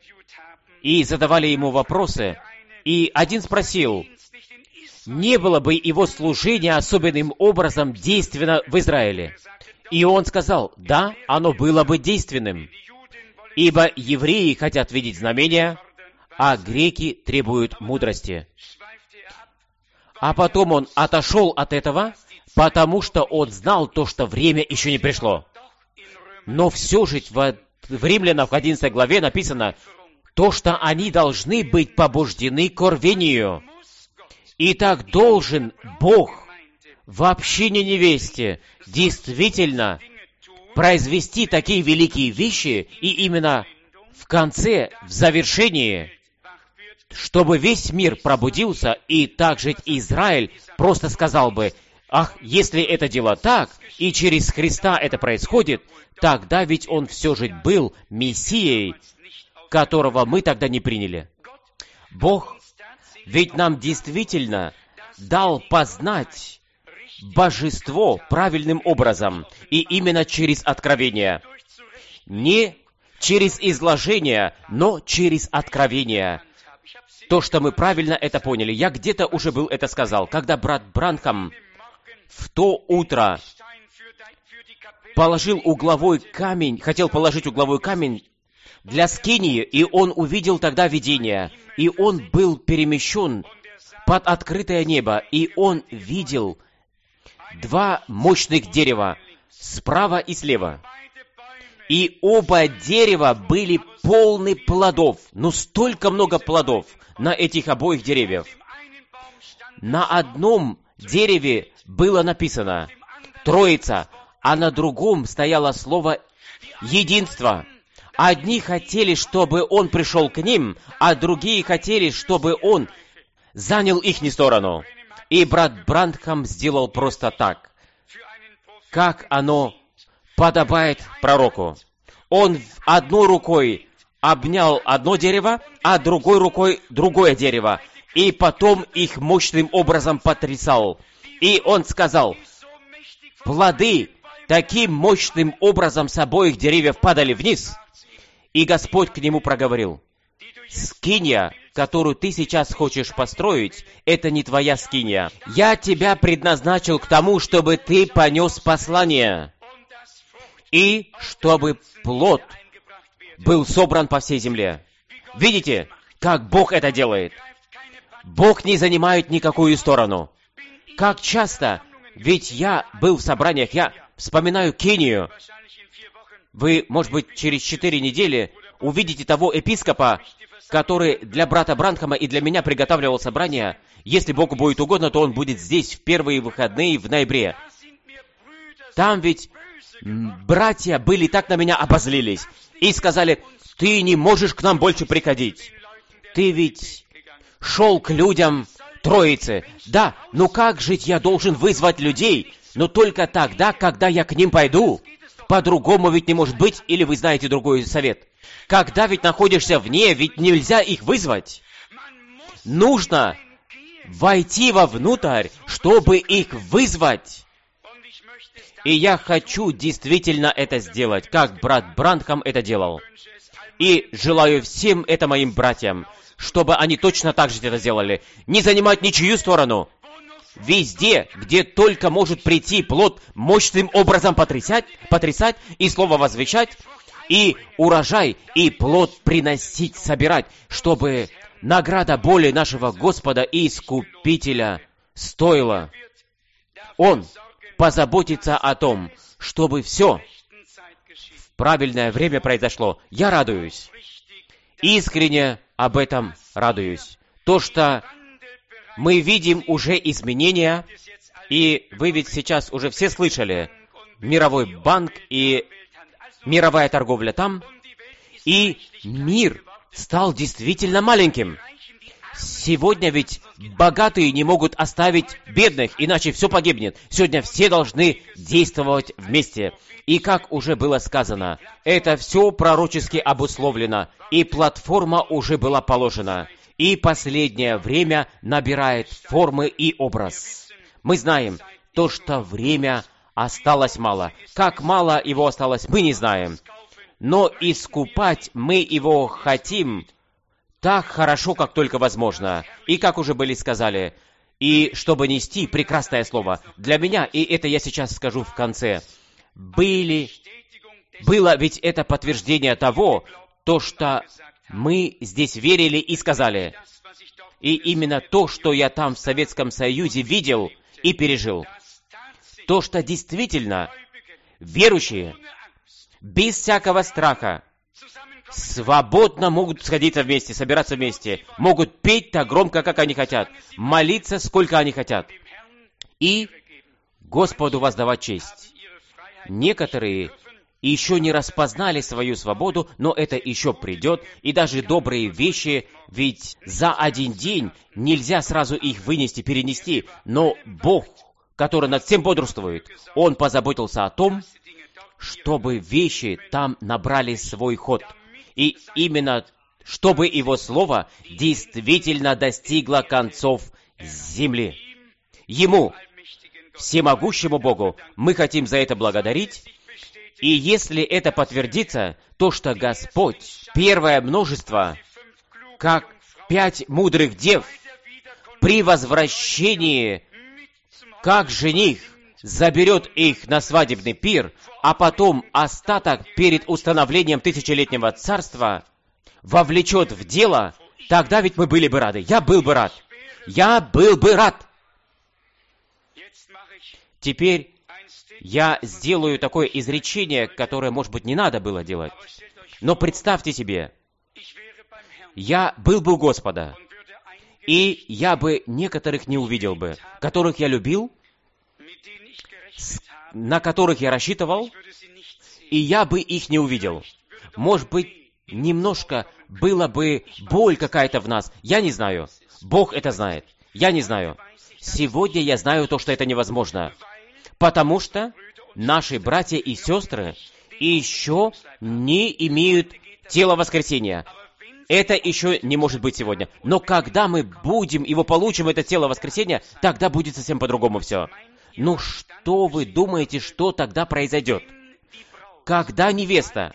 и задавали ему вопросы. И один спросил, не было бы его служение особенным образом действенно в Израиле. И он сказал, да, оно было бы действенным, ибо евреи хотят видеть знамения, а греки требуют мудрости. А потом он отошел от этого, потому что он знал то, что время еще не пришло. Но все же в Римлянах в 11 главе написано, то, что они должны быть побуждены к рвению. И так должен Бог в общине невесте действительно произвести такие великие вещи, и именно в конце, в завершении, чтобы весь мир пробудился, и также Израиль просто сказал бы, ах, если это дело так, и через Христа это происходит, тогда ведь он все же был Мессией, которого мы тогда не приняли. Бог ведь нам действительно дал познать божество правильным образом, и именно через откровение. Не через изложение, но через откровение. То, что мы правильно это поняли. Я где-то уже был это сказал, когда брат Бранхам в то утро хотел положить угловой камень для скинии, и он увидел тогда видение, и он был перемещен под открытое небо, и он видел два мощных дерева справа и слева. И оба дерева были полны плодов. Столько много плодов на этих обоих деревьях. На одном дереве было написано «Троица», а на другом стояло слово «Единство». Одни хотели, чтобы он пришел к ним, а другие хотели, чтобы он занял ихнюю сторону. И брат Бранхам сделал просто так, как оно подобает пророку. Он одной рукой обнял одно дерево, а другой рукой другое дерево, и потом их мощным образом потрясал. И он сказал, плоды таким мощным образом с обоих деревьев падали вниз, и Господь к нему проговорил, «Скинья, которую ты сейчас хочешь построить, это не твоя скинья. Я тебя предназначил к тому, чтобы ты понес послание, и чтобы плод был собран по всей земле». Видите, как Бог это делает? Бог не занимает никакую сторону. Как часто, ведь я был в собраниях, я вспоминаю Кению. Вы, может быть, через 4 недели увидите того епископа, который для брата Бранхама и для меня приготавливал собрание. Если Богу будет угодно, то он будет здесь в первые выходные в ноябре. Там ведь братья были так на меня обозлились и сказали, ты не можешь к нам больше приходить. Ты ведь шел к людям Троицы. Да, как же я должен вызвать людей? Но только тогда, когда я к ним пойду. По-другому ведь не может быть, или вы знаете другой совет. Когда ведь находишься вне, ведь нельзя их вызвать. Нужно войти вовнутрь, чтобы их вызвать. И я хочу действительно это сделать, как брат Бранхам это делал. И желаю всем это моим братьям, чтобы они точно так же это сделали. Не занимать ничью сторону. Везде, где только может прийти плод, мощным образом потрясать и слово возвещать, и урожай, и плод приносить, собирать, чтобы награда боли нашего Господа и Искупителя стоила. Он позаботится о том, чтобы все в правильное время произошло. Я радуюсь. Искренне об этом радуюсь. То, что мы видим уже изменения, и вы ведь сейчас уже все слышали, мировой банк и мировая торговля там, и мир стал действительно маленьким. Сегодня ведь богатые не могут оставить бедных, иначе все погибнет. Сегодня все должны действовать вместе. И как уже было сказано, это все пророчески обусловлено, и платформа уже была положена. И последнее время набирает формы и образ. Мы знаем, то, что время осталось мало. Как мало его осталось, мы не знаем. Но искупать мы его хотим так хорошо, как только возможно. И как уже были сказали, и чтобы нести прекрасное слово для меня, и это я сейчас скажу в конце, было ведь это подтверждение того, то, что мы здесь верили и сказали. И именно то, что я там в Советском Союзе видел и пережил. То, что действительно верующие, без всякого страха, свободно могут сходиться вместе, собираться вместе, могут петь так громко, как они хотят, молиться, сколько они хотят, и Господу воздавать честь. Некоторые еще не распознали свою свободу, но это еще придет, и даже добрые вещи, ведь за один день нельзя сразу их вынести, перенести, но Бог, который над всем бодрствует, Он позаботился о том, чтобы вещи там набрали свой ход. И именно, чтобы Его Слово действительно достигло концов земли. Ему, всемогущему Богу, мы хотим за это благодарить. И если это подтвердится, то, что Господь, первое множество, как 5 мудрых дев, при возвращении, как жених, заберет их на свадебный пир, а потом остаток перед установлением тысячелетнего царства вовлечет в дело, тогда ведь мы были бы рады. Я был бы рад. Я был бы рад. Теперь я сделаю такое изречение, которое, может быть, не надо было делать. Но представьте себе, я был бы у Господа, и я бы некоторых не увидел бы, которых я любил, на которых я рассчитывал, и я бы их не увидел. Может быть, немножко была бы боль какая-то в нас. Я не знаю. Бог это знает. Я не знаю. Сегодня я знаю то, что это невозможно. Потому что наши братья и сестры еще не имеют тела воскресения. Это еще не может быть сегодня. Но когда мы будем его получим, это тело воскресения, тогда будет совсем по-другому все. Ну что вы думаете, что тогда произойдет? Когда невеста,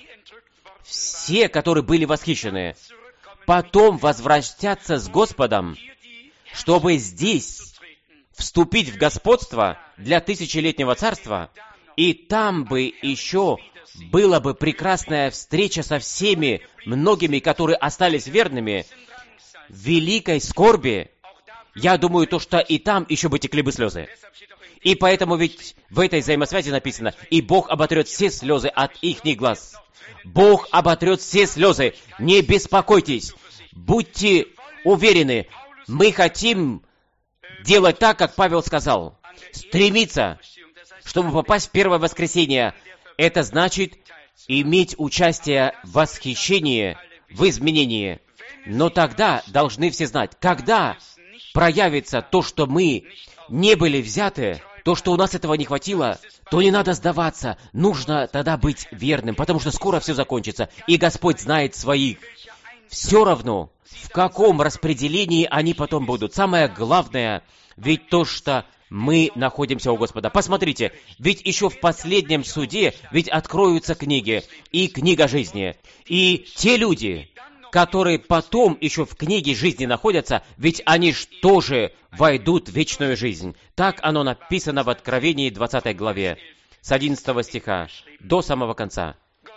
все, которые были восхищены, потом возвратятся с Господом, чтобы здесь вступить в господство для тысячелетнего царства, и там бы еще была бы прекрасная встреча со всеми, многими, которые остались верными, в великой скорби, я думаю, то, что и там еще бы текли бы слезы. И поэтому ведь в этой взаимосвязи написано, «И Бог оботрет все слезы от ихних глаз». Бог оботрет все слезы. Не беспокойтесь. Будьте уверены. Мы хотим делать так, как Павел сказал. Стремиться, чтобы попасть в первое воскресенье. Это значит иметь участие в восхищении, в изменении. Но тогда должны все знать, когда проявится то, что мы не были взяты, то, что у нас этого не хватило, то не надо сдаваться. Нужно тогда быть верным, потому что скоро все закончится, и Господь знает своих. Все равно, в каком распределении они потом будут. Самое главное, ведь то, что мы находимся у Господа. Посмотрите, ведь еще в последнем суде ведь откроются книги, и книга жизни. И те люди, которые потом еще в книге жизни находятся, ведь они ж тоже войдут в вечную жизнь. Так оно написано в Откровении 20 главе, с 11 стиха до самого конца.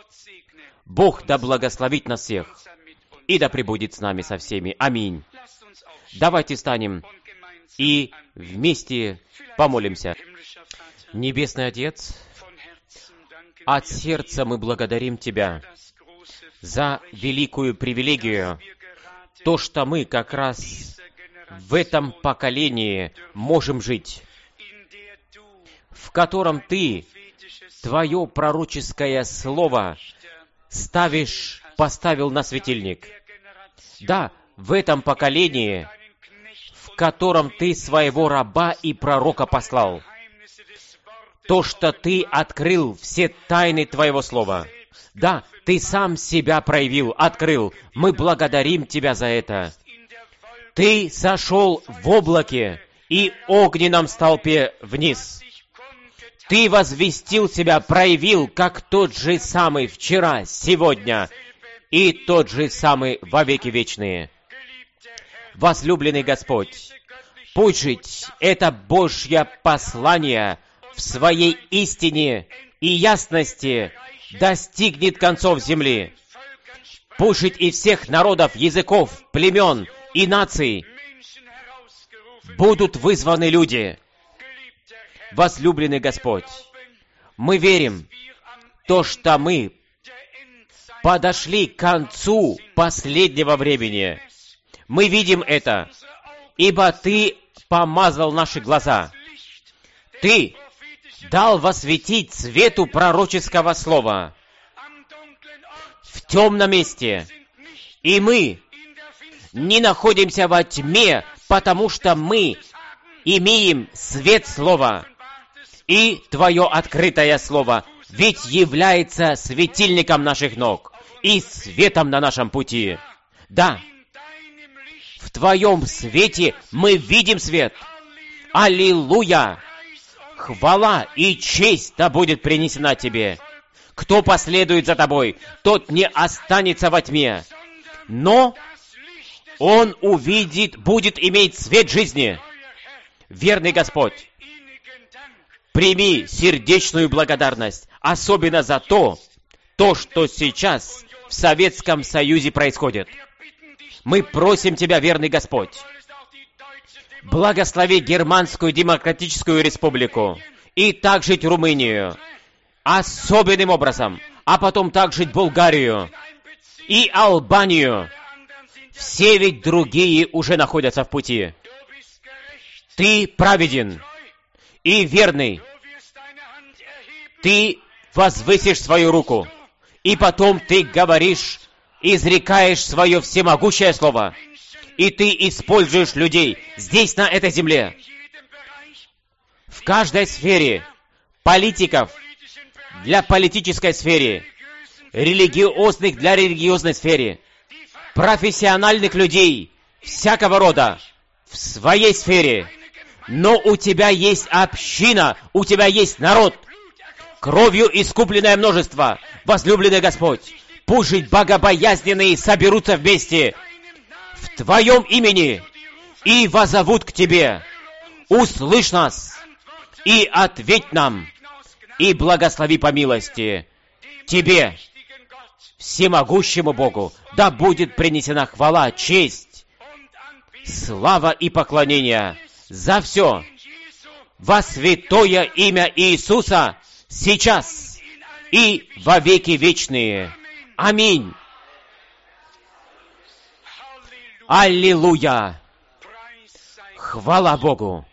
Бог да благословит нас всех, и да пребудет с нами со всеми. Аминь. Давайте встанем и вместе помолимся. Небесный Отец, от сердца мы благодарим Тебя за великую привилегию, то, что мы как раз в этом поколении можем жить, в котором Ты, Твое пророческое слово поставил на светильник. Да, в этом поколении, в котором Ты своего раба и пророка послал. То, что Ты открыл все тайны Твоего Слова. Да, Ты сам себя проявил, открыл. Мы благодарим Тебя за это. Ты сошел в облаке и огненном столпе вниз. Ты возвестил себя, проявил, как тот же самый вчера, сегодня и тот же самый во веки вечные. Возлюбленный Господь, пусть жить это Божье послание в своей истине и ясности достигнет концов земли. Пусть жить и всех народов, языков, племен и наций будут вызваны люди. Возлюбленный Господь, мы верим, то, что мы подошли к концу последнего времени. Мы видим это, ибо Ты помазал наши глаза. Ты дал восветить свету пророческого слова в темном месте. И мы не находимся во тьме, потому что мы имеем свет слова. И Твое открытое слово ведь является светильником наших ног и светом на нашем пути. Да, в Твоем свете мы видим свет. Аллилуйя! Хвала и честь да будет принесена Тебе. Кто последует за Тобой, тот не останется во тьме, но он увидит, будет иметь свет жизни. Верный Господь, прими сердечную благодарность, особенно за то, что сейчас в Советском Союзе происходит. Мы просим Тебя, верный Господь, благослови Германскую Демократическую Республику и также Румынию особенным образом, а потом также Болгарию и Албанию. Все ведь другие уже находятся в пути. Ты праведен и верный. Ты возвысишь свою руку, и потом ты говоришь, изрекаешь свое всемогущее слово, и ты используешь людей здесь, на этой земле, в каждой сфере, политиков для политической сферы, религиозных для религиозной сферы, профессиональных людей всякого рода в своей сфере. Но у тебя есть община, у тебя есть народ, кровью искупленное множество. Возлюбленный Господь, пусть жить богобоязненные соберутся вместе в Твоем имени и воззовут к Тебе. Услышь нас и ответь нам, и благослови по милости. Тебе, всемогущему Богу, да будет принесена хвала, честь, слава и поклонение за все во святое имя Иисуса сейчас и во веки вечные. Аминь. Аллилуйя. Хвала Богу.